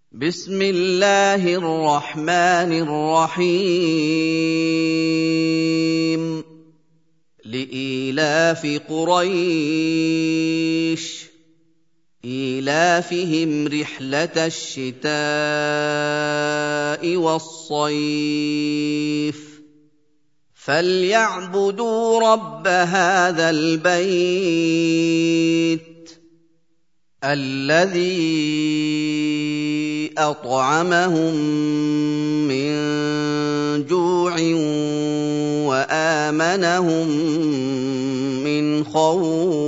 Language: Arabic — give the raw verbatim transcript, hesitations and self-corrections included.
بسم الله الرحمن الرحيم لإيلاف قريش إيلافهم رحلة الشتاء والصيف فليعبدوا رب هذا البيت الذي أطعمهم من جوع وآمنهم من خوف